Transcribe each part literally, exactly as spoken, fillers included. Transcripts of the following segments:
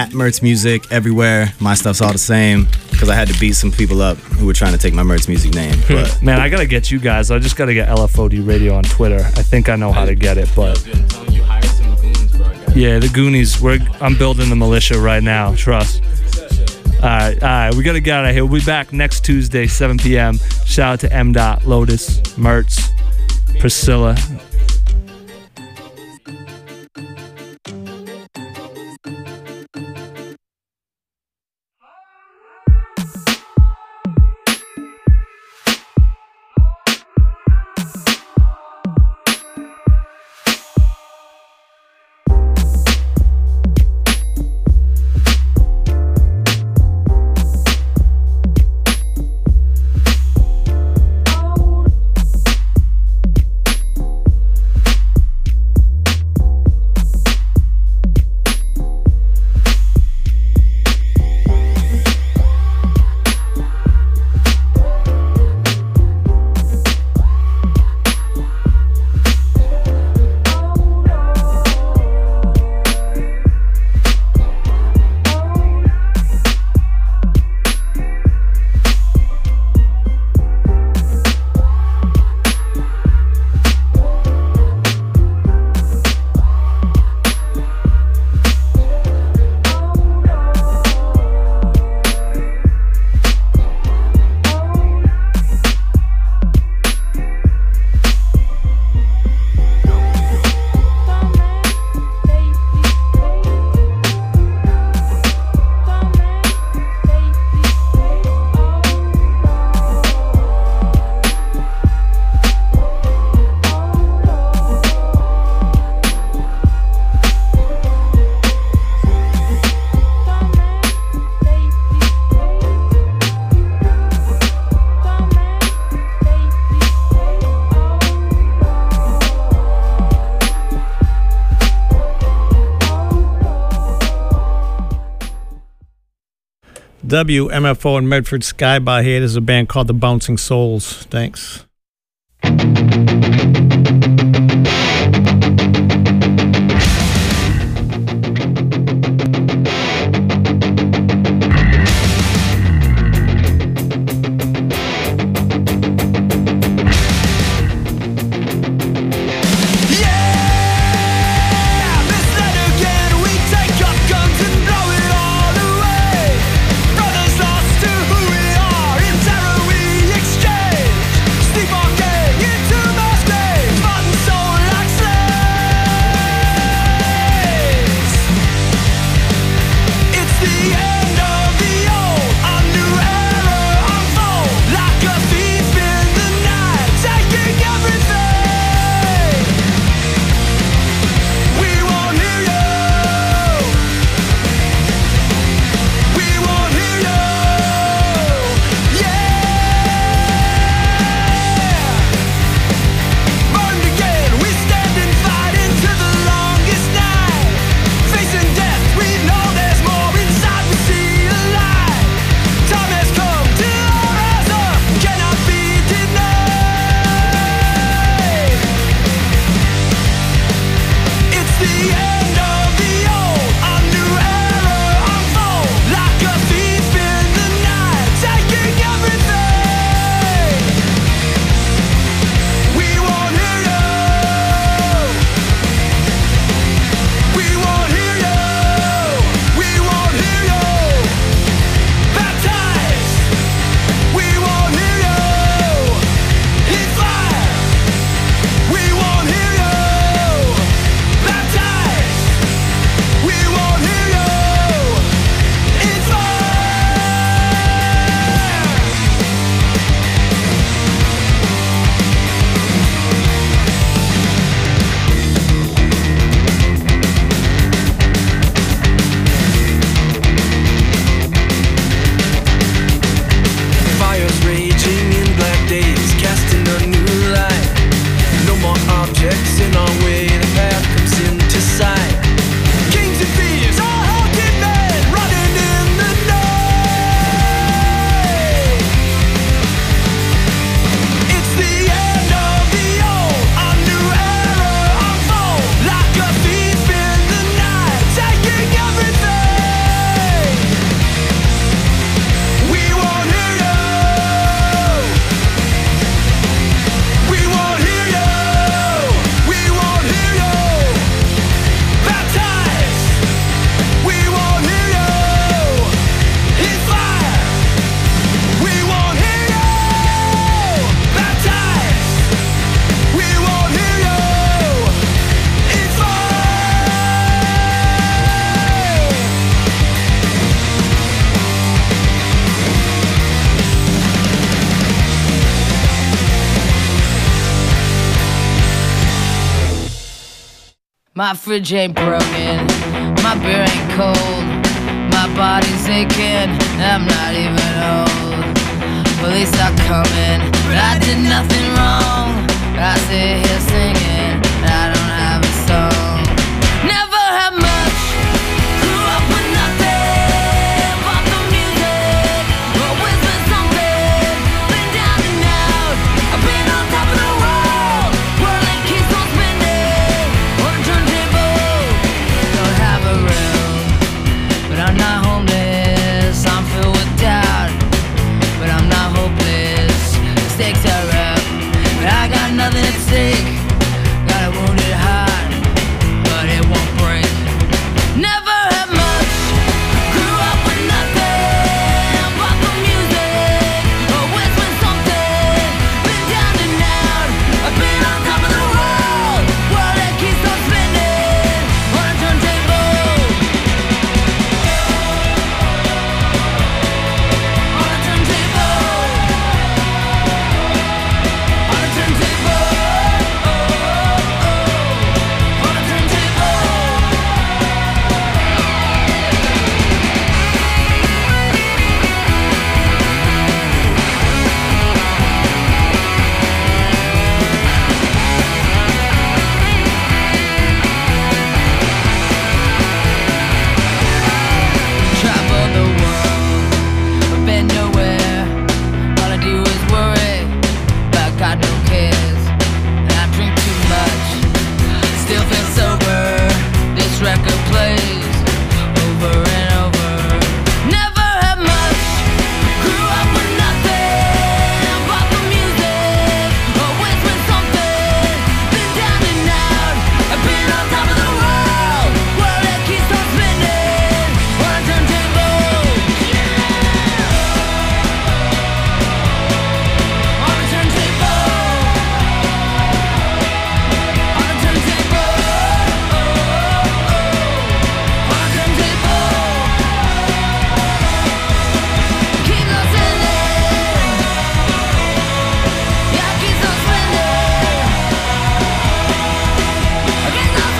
at Mertz Music everywhere. My stuff's all the same because I had to beat some people up who were trying to take my Mertz Music name. But man, I gotta get you guys. I just gotta get L F O D Radio on Twitter. I think I know how to get it, but yeah, the Goonies. We're I'm building the militia right now. Trust. All right, all right. We gotta get out of here. We'll be back next Tuesday, seven p.m. Shout out to M. Dot, Lotus, Mertz, Priscilla. W M F O in Medford, Skybar here. There's a band called the Bouncing Souls. Thanks. Sleep My fridge ain't broken, my beer ain't cold, my body's aching, I'm not even old. Police are coming, but I did nothing wrong. I sit here singing, I don't have a song. Never had much, grew up with nothing but the music. Always been something, been down and out. I've been on top of the world, world that keeps on spinning. On a turntable, don't have a room, but I'm not homeless. I'm filled with doubt, but I'm not hopeless. Stakes are up, but I got nothing at stake. Got a wounded heart, but it won't break. Never had much, grew up with nothing but the music. Always been something, been down and out. I've been on top of the world, world that keeps on spinning. On a turntable, on a turntable, on a turntable, oh, oh, oh, on a turntable. Travel the world, but been nowhere. All I do is worry, but got no cares. And I drink too much, still feel sober. This record plays over and over. Never had much, grew up with nothing but the music. Always been something, been down and out. I've been on top of the world, world that keeps on spinning. On a turntable, on a turntable, on a turntable, oh, oh, on a turntable. Keep on spinning, yeah, keep on spinning, keep on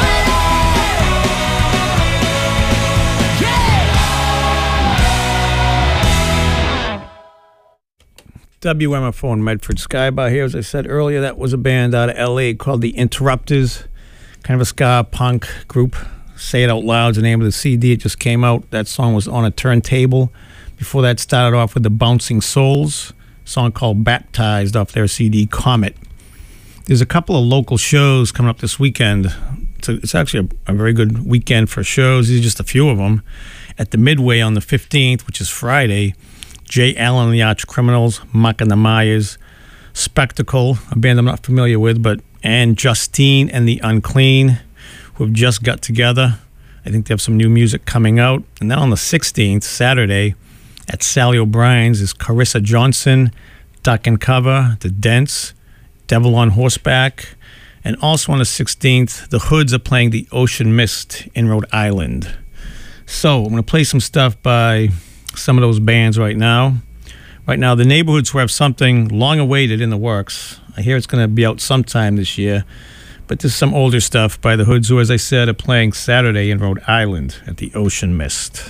spinning, yeah. W M F O in Medford, Skybar here. As I said earlier, that was a band out of L A called The Interrupters, kind of a ska punk group. Say It Out Loud is the name of the C D. It just came out. That song was On a Turntable. Before that, started off with The Bouncing Souls, a song called Baptized off their C D Comet. There's a couple of local shows coming up this weekend. It's, a, it's actually a, a very good weekend for shows. These are just a few of them. At the Midway on the fifteenth, which is Friday, Jay Allen and the Arch Criminals, Muck and the Myers, Spectacle, a band I'm not familiar with, but and Justine and the Unclean, who have just got together. I think they have some new music coming out. And then on the sixteenth, Saturday, at Sally O'Brien's is Carissa Johnson, Duck and Cover, The Dents, Devil on Horseback. And also on the sixteenth, the Hoods are playing the Ocean Mist in Rhode Island. So I'm going to play some stuff by some of those bands right now. Right now, the Neighborhoods who have something long awaited in the works. I hear it's going to be out sometime this year. But this is some older stuff by the Hoods who, as I said, are playing Saturday in Rhode Island at the Ocean Mist.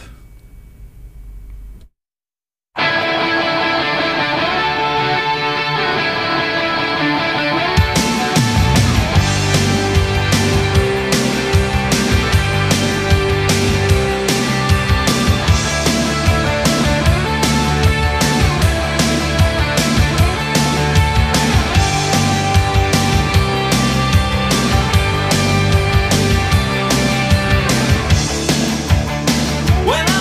When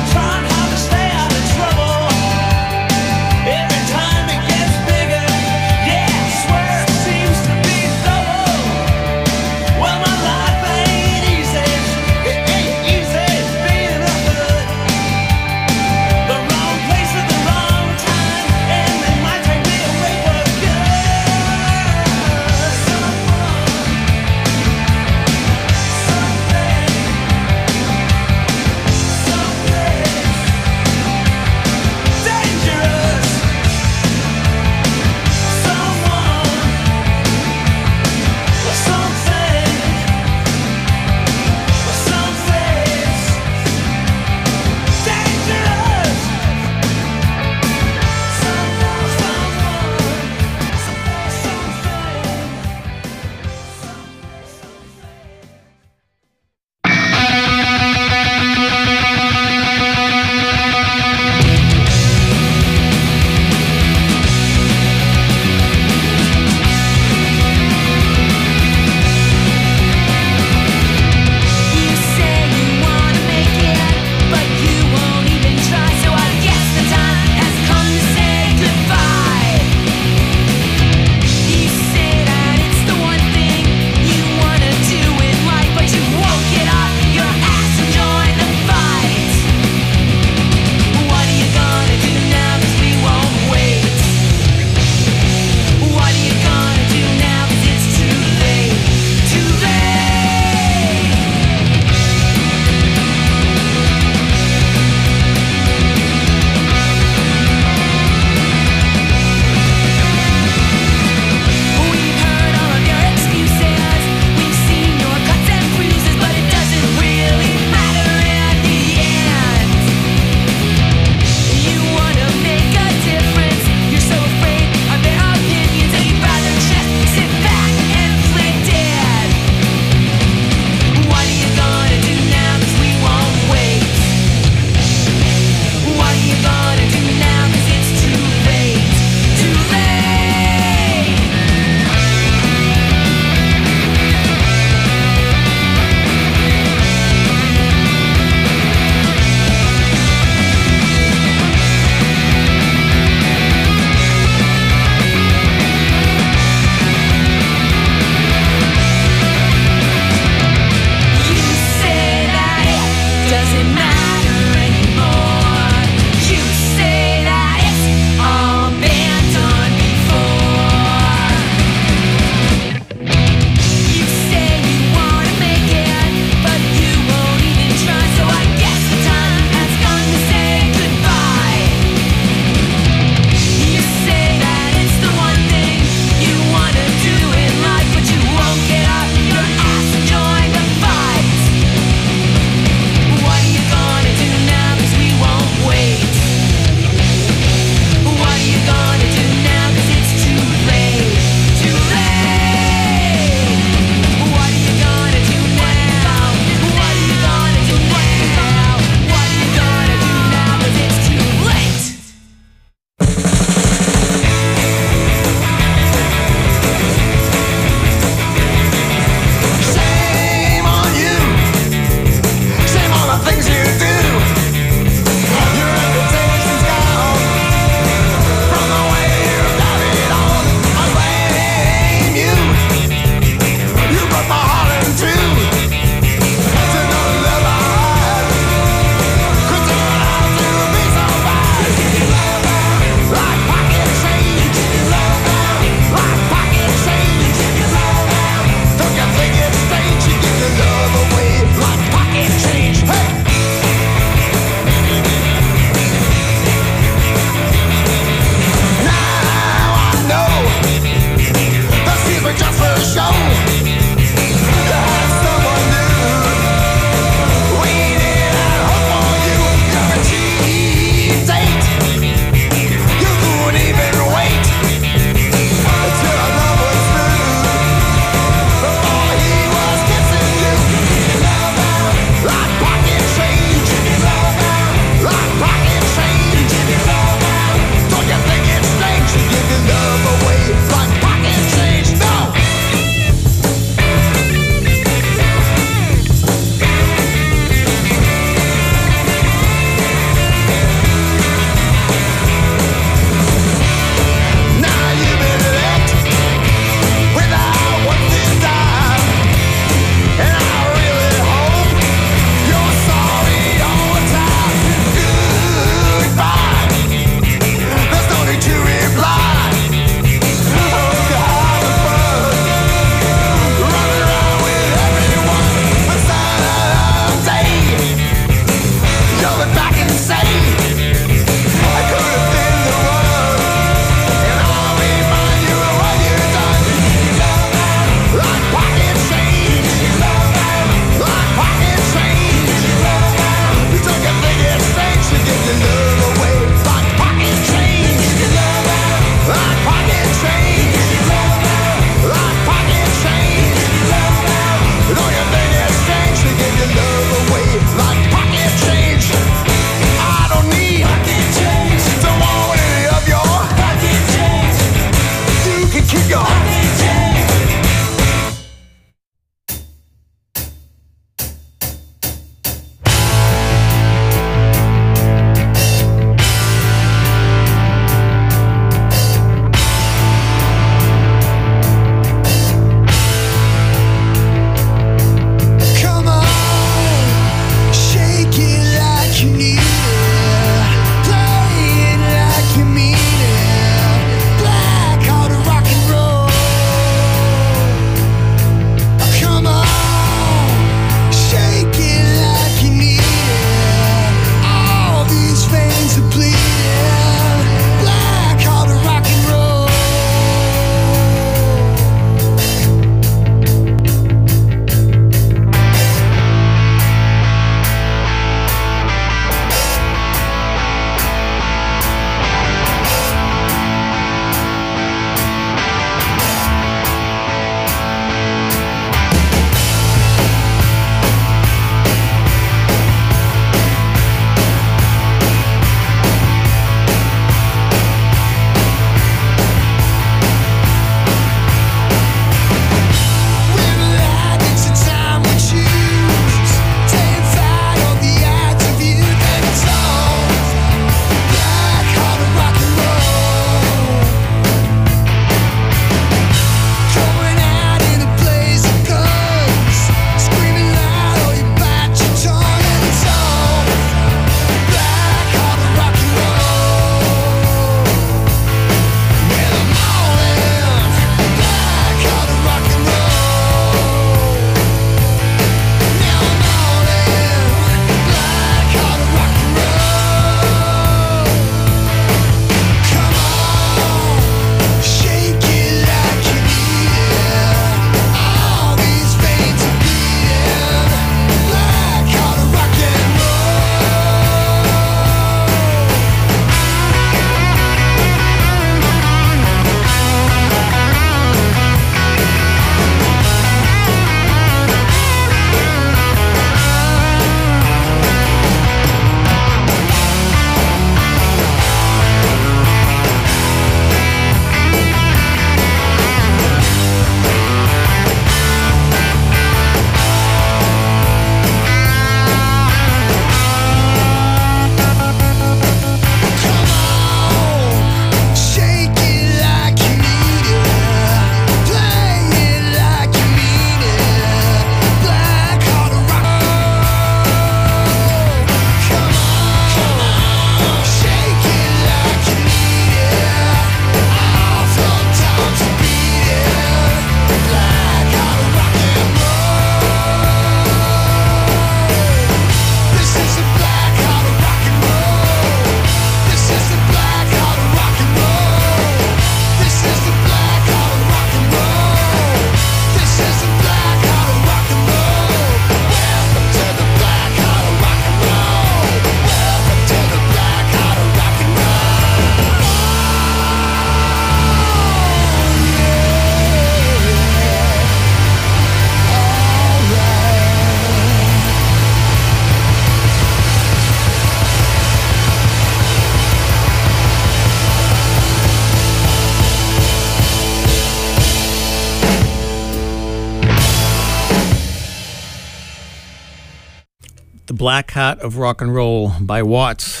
Black Heart of Rock and Roll by Watts.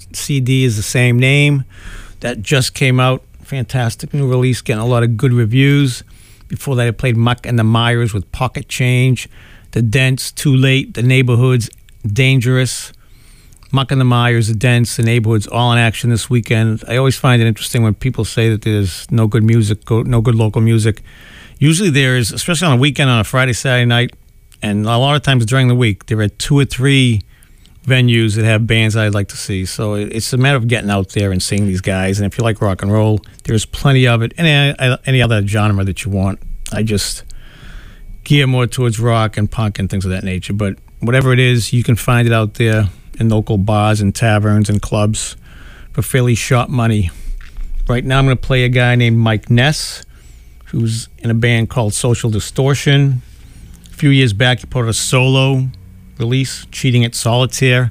C D is the same name. That just came out. Fantastic new release, getting a lot of good reviews. Before that, I played Muck and the Myers with Pocket Change, The Dents, Too Late, The Neighborhoods, Dangerous. Muck and the Myers, The Dents, The Neighborhoods, all in action this weekend. I always find it interesting when people say that there's no good music, no good local music. Usually there is, especially on a weekend, on a Friday, Saturday night, and a lot of times during the week, there are two or three venues that have bands I'd like to see. So it's a matter of getting out there and seeing these guys. And if you like rock and roll, there's plenty of it. Any, any other genre that you want. I just gear more towards rock and punk and things of that nature. But whatever it is, you can find it out there in local bars and taverns and clubs for fairly sharp money. Right now I'm going to play a guy named Mike Ness, who's in a band called Social Distortion. A few years back, he put out a solo release, Cheating at Solitaire,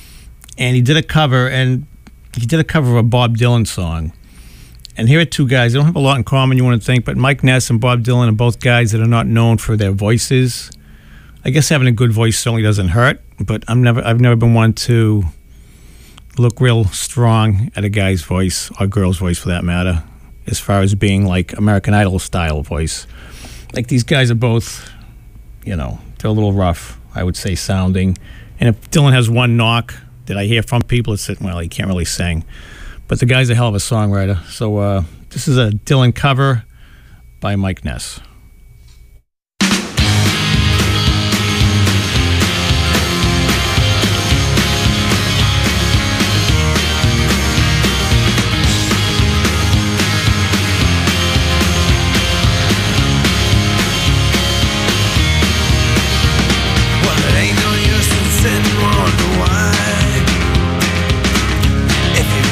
and he did a cover, and he did a cover of a Bob Dylan song. And here are two guys. They don't have a lot in common, you want to think, but Mike Ness and Bob Dylan are both guys that are not known for their voices. I guess having a good voice certainly doesn't hurt, but I'm never, I've never been one to look real strong at a guy's voice, or girl's voice for that matter, as far as being like American Idol style voice. Like these guys are both, you know, they're a little rough, I would say, sounding. And if Dylan has one knock that I hear from people, it's that, well, he can't really sing. But the guy's a hell of a songwriter. So uh, this is a Dylan cover by Mike Ness.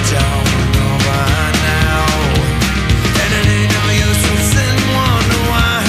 Wonder why.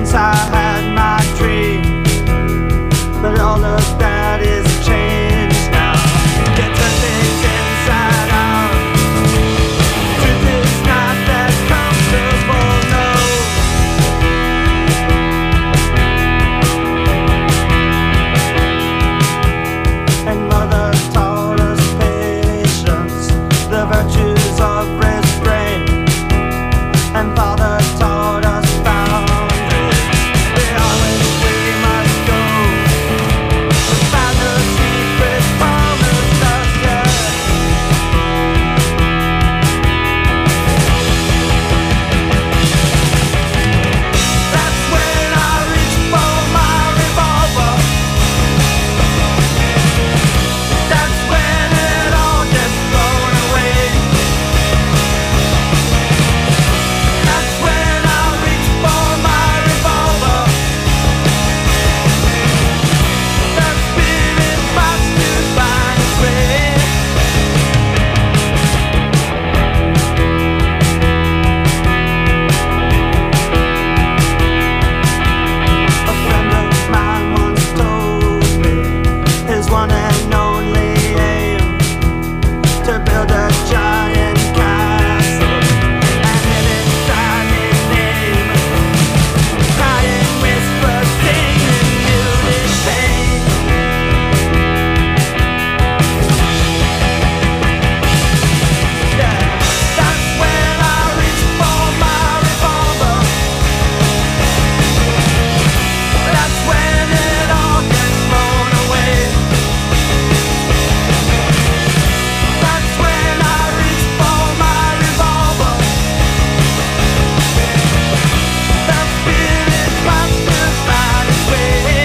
since I had my dream, but all of that is changed now. They turn things inside out. Truth is not that comfortable, no. And mother taught us patience, the virtues of restraint, and father taught us boundaries. The always we must go. We found no secret promised us yet. That's when I reach for my revolver. That's when it all gets blown away. That's when I reach for my revolver. That spirit fights to find its way. A friend of mine once told me his one and only aim to build a giant castle and live inside his name. Crying whispers, singing muted pain. Yeah, that's when I reach for my revolver. That's when it all gets blown away. That's when I reach for my revolver. That spirit fights to find its way.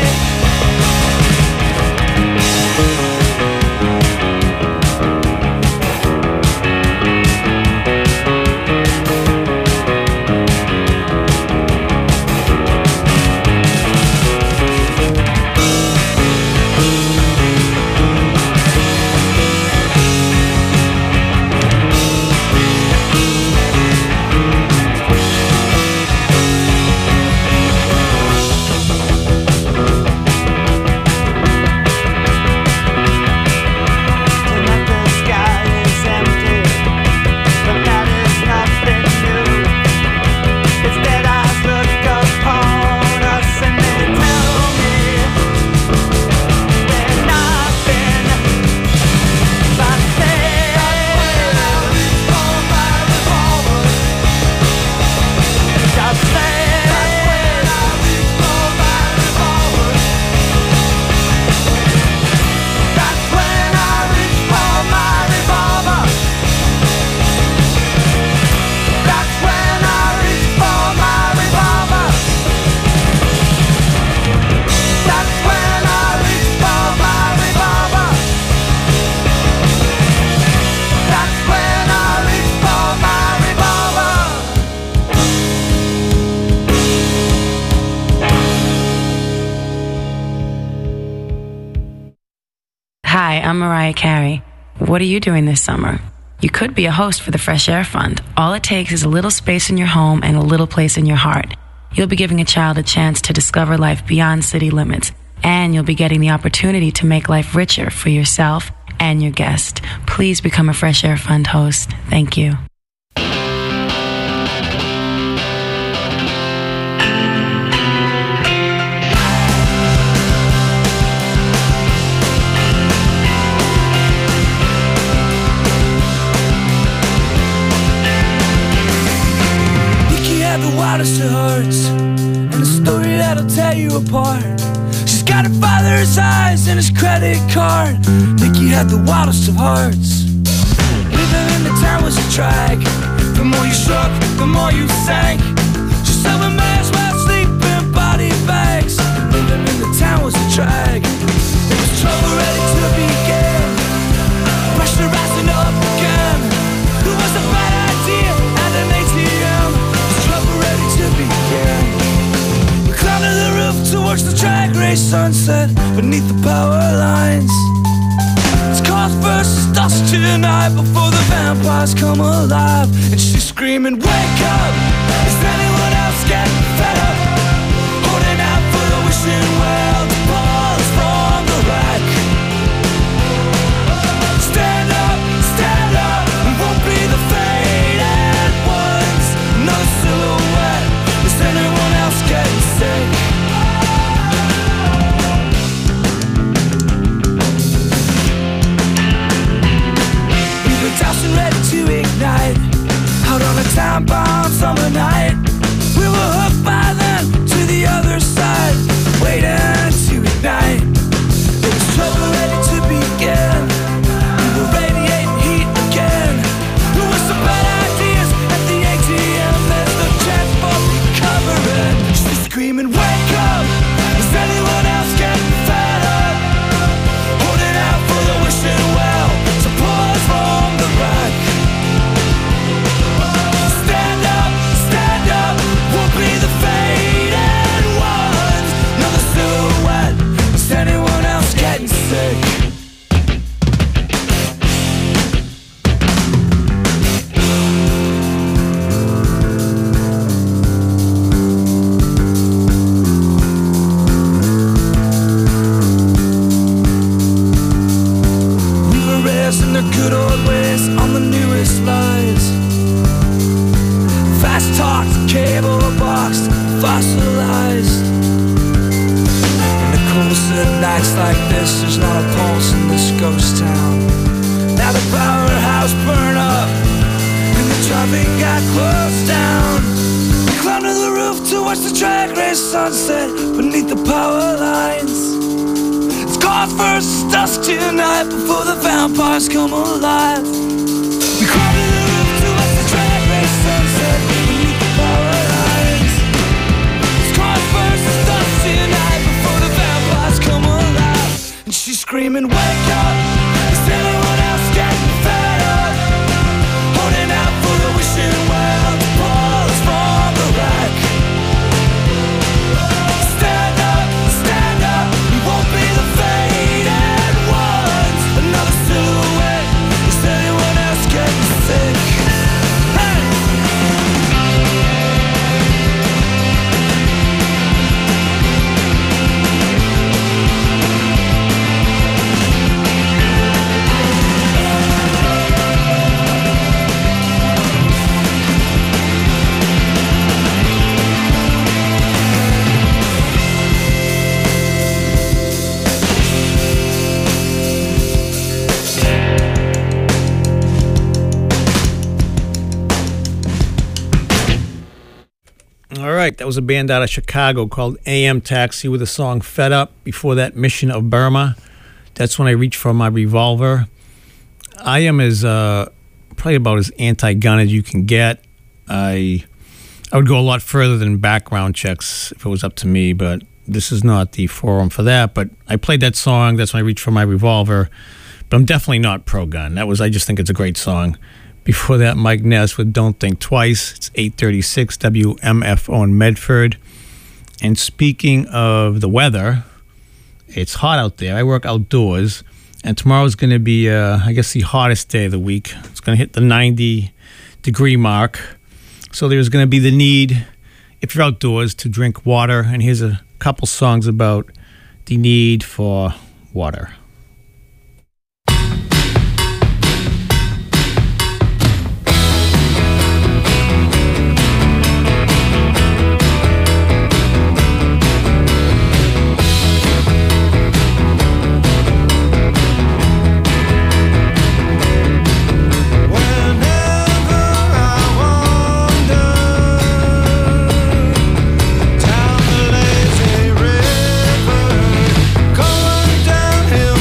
Tonight the sky is empty, but that is nothing new. Instead eyes look upon us and they tell me we're nothing but things. Just say that's when I reach for my revolver. That's when I reach for my revolver. That's when I reach for my revolver. That's when I reach for my revolver. Hi, I'm Mariah Carey. What are you doing this summer? You could be a host for the Fresh Air Fund. All it takes is a little space in your home and a little place in your heart. You'll be giving a child a chance to discover life beyond city limits, and you'll be getting the opportunity to make life richer for yourself and your guest. Please become a Fresh Air Fund host. Thank you. Nikki had the wildest of hearts, and a story that'll tear you apart. She's got her father's eyes and his credit card. Nikki had the wildest of hearts. Living in the town was a drag. The more you shook, the more you sank. She sewed a mask while sleeping body bags. Living in the town was a drag. There was trouble ready to begin. Pressure rising up again. It was a bad idea at an A T M. There's trouble ready to begin. We climbed to the roof towards the drag race sunset beneath the power lines. It's cars versus dust tonight before the vampires come alive. And she's screaming, wake up! Is anyone else getting fed up? time-bound summer night. We were hooked by then to the other side, waiting to ignite. There was trouble ready to begin. We were radiating heat again. There were some bad ideas at the A T M. There's no chance for recovering. She's screaming, wake up! Is anyone else getting fed up? Holding out for the wishing well to pull us from the wreck. Stand up, stand up, we'll be the faded ones. Another silhouette. Is anyone else getting sick? We were raised in the good old ways on the newest lies. Fast talked, cable boxed, fossilized. In the coldest of nights like this, there's not a pulse in this ghost town. Now the powerhouse burned up and the traffic got closed down. We climbed to the roof to watch the drag race sunset beneath the power lines. It's God's first dusk tonight before the vampires come alive. We climbed to the roof to watch the drag race sunset beneath the power lines. It's God's first dusk tonight before the vampires come alive. And she's screaming, wake up! Is anyone else getting fed up? Holding out for the wishing well to pull us from the wreck. Stand up, stand up, we won't be the faded ones. Another silhouette. Is anyone else getting sick? Hey! All right, that was a band out of Chicago called A M Taxi with the song Fed Up. Before that, Mission of Burma. That's when I reached for my revolver. I am as uh, probably about as anti-gun as you can get. I I would go a lot further than background checks if it was up to me, but this is not the forum for that. But I played that song. That's when I reached for my revolver. But I'm definitely not pro-gun. That was I just think it's a great song. Before that, Mike Ness with Don't Think Twice. It's eight thirty-six W M F O in Medford. And speaking of the weather, it's hot out there. I work outdoors. And tomorrow's going to be, uh, I guess, the hottest day of the week. It's going to hit the ninety degree mark. So there's going to be the need, if you're outdoors, to drink water. And here's a couple songs about the need for water. Down the lazy river, going downhill.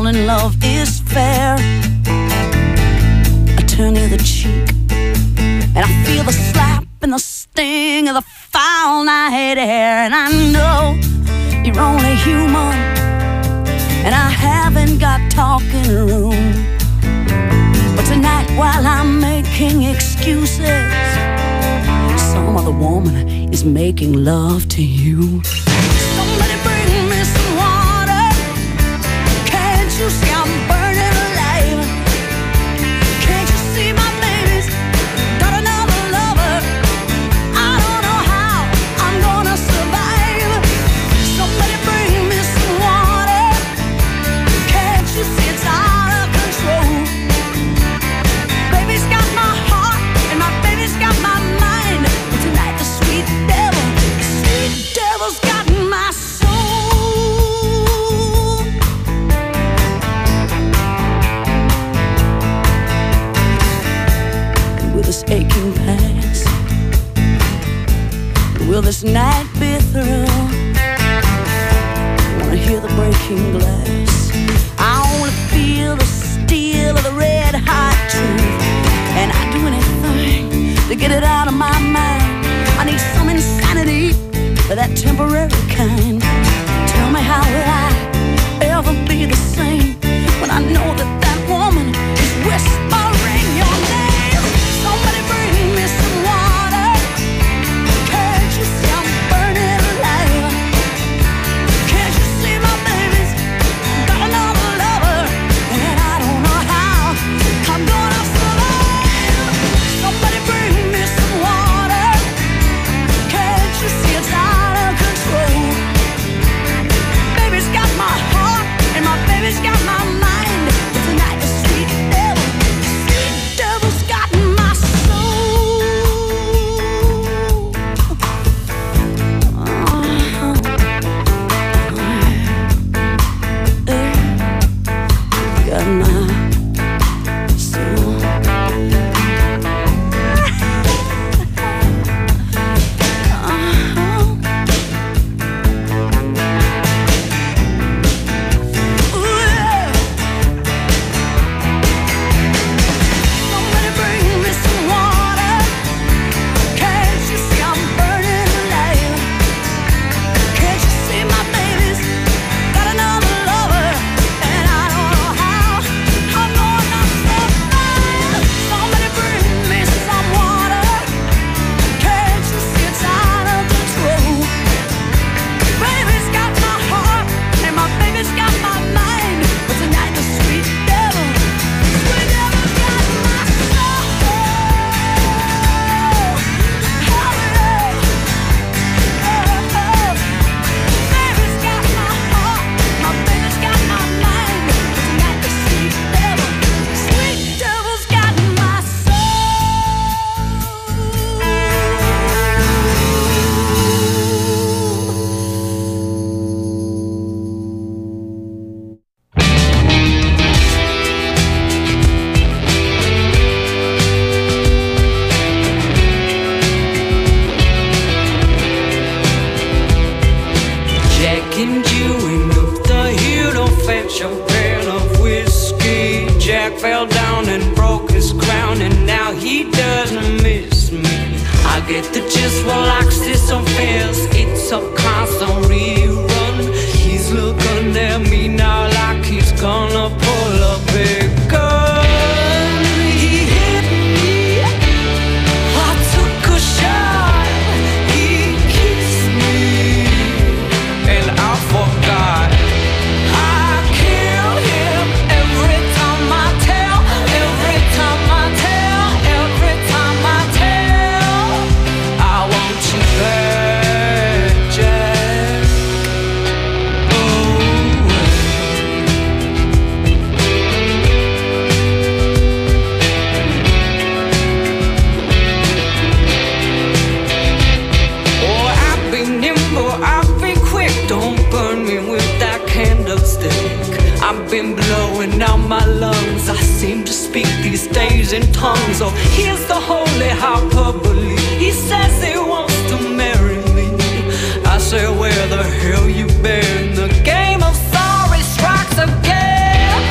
in love is fair. I turn the other cheek, and I feel the slap and the sting of the foul night air. And I know you're only human, and I haven't got talking room. But tonight, while I'm making excuses, some other woman is making love to you. Somebody bring me some water. Can't you see I'm burning alive? Can't you see my baby's got another lover? I don't know how I'm gonna survive. Somebody bring me some water. Can't you see it's out of control? Baby's got my heart and my baby's got my mind. But tonight the sweet devil, the sweet devil's got my soul. And will this aching pass? Will this night be through? I wanna hear the breaking glass. I wanna feel the steel of the red hot truth. And I'd do anything to get it out of my mind. I need some insanity, that temporary kind. Tell me, how will I ever be the same when I know that that woman is whispering your name? Somebody bring me some water. Can't you see I'm burning alive? Can't you see my baby's got another lover? And I don't know how I'm gonna survive. Somebody bring me some water. Can't you see it's out of control? Baby's got my heart and my baby's got my mind. But tonight the sweet devil, the sweet devil's got my soul. Uh-huh. Got my soul. Somebody bring me some water. Can't you see I'm burning alive? Can't you see my baby's got another lover? And I don't know how I'm gonna survive. Somebody bring me some water. Can't you see it's out of control? Baby's got my heart and my baby's got my mind. But tonight the sweet devil, sweet devil's got my soul. Oh, yeah. Oh, oh. Baby's got my heart, my baby's got my mind. But tonight the sweet devil, sweet devil's got my Jack and Jill up the hill to fetch a pail of whiskey. Jack fell down and broke his crown, and now he doesn't miss me. I get the gist while Axis on fails. It's a constant rerun. He's looking at me now like he's gonna pull a big gun. He hit me. I took a shot. He kissed me, and I forgot. I kill him every time I tell, every time I tell, every time I tell. I want you back, Jack. Oh, I've been nimble, I've been quick. Don't burn me with that candlestick. I've been blowing out my lungs. I seem to speak these days in tongues. Oh, here's the holy hyperbole. He says he wants to marry me. I say, where the hell you been? The game of sorry strikes again.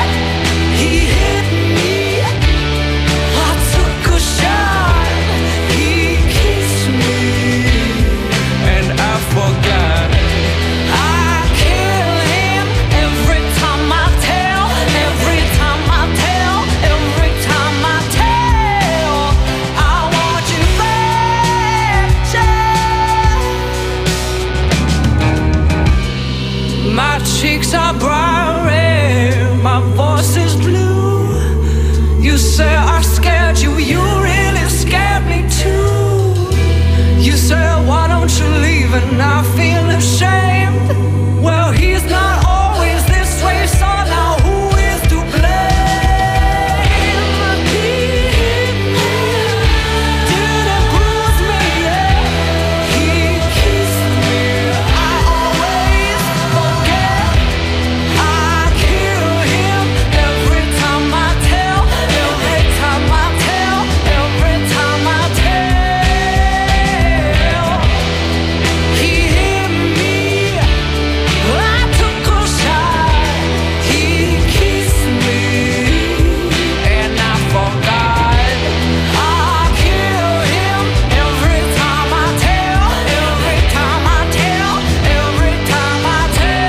and I feel ashamed. Well, he's not always this way, so now who is to blame? He didn't bruise me, yeah. He kissed me. I always forget. I kill him every time I tell, every time I tell, every time I tell. He hit me. I took a shot. He kissed me, and I forgot. I kill him every time I tell, every time I tell, every time I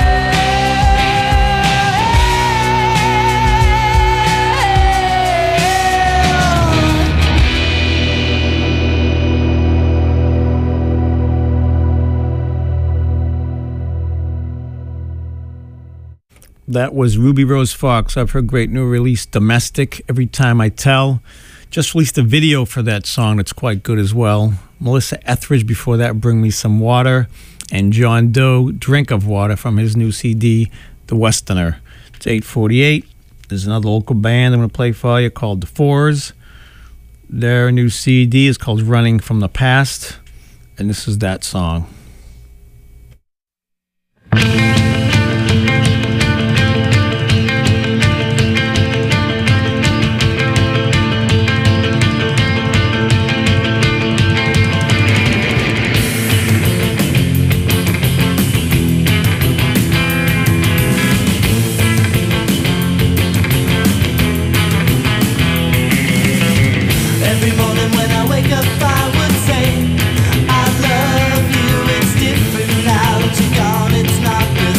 That was Ruby Rose Fox off her great new release, Domestic, Every Time I Tell. Just released a video for that song that's quite good as well. Melissa Etheridge before that, Bring Me Some Water. And John Doe, Drink of Water from his new C D, The Westerner. It's eight forty-eight. There's another local band I'm going to play for you called The Fours. Their new C D is called Running from the Past. And this is that song. Every morning when I wake up, I would say, I love you, it's different now that you're gone, it's not good.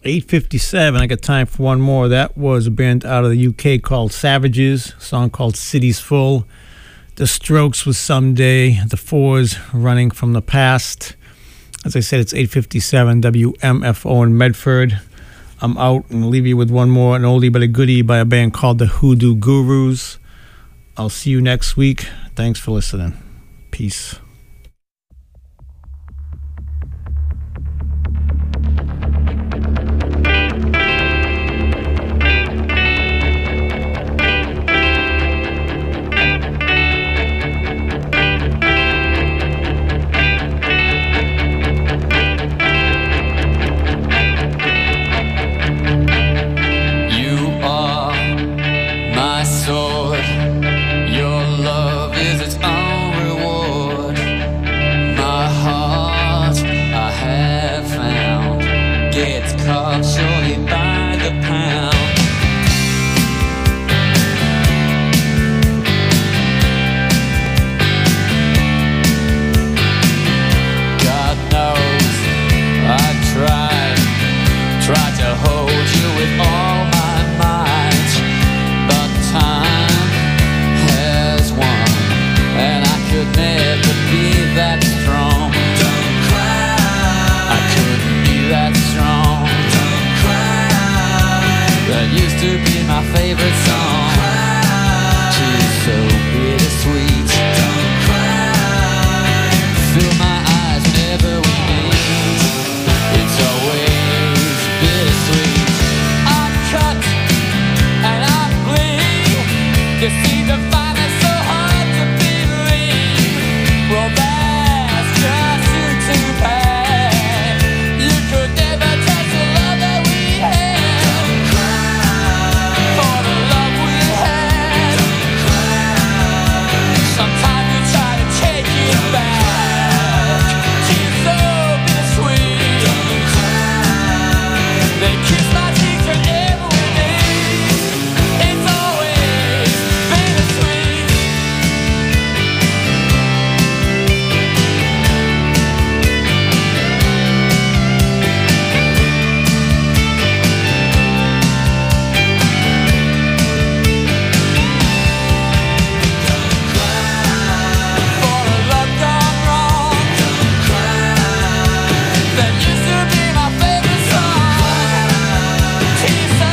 eight fifty-seven. I got time for one more. That was a band out of the U K called Savages, a song called City's Full. The Strokes was Someday. The Fours, Running from the Past. As I said, it's eight fifty-seven W M F O in Medford. I'm out and leave you with one more, an oldie but a goodie by a band called the Hoodoo Gurus. I'll see you next week. Thanks for listening. Peace. You see the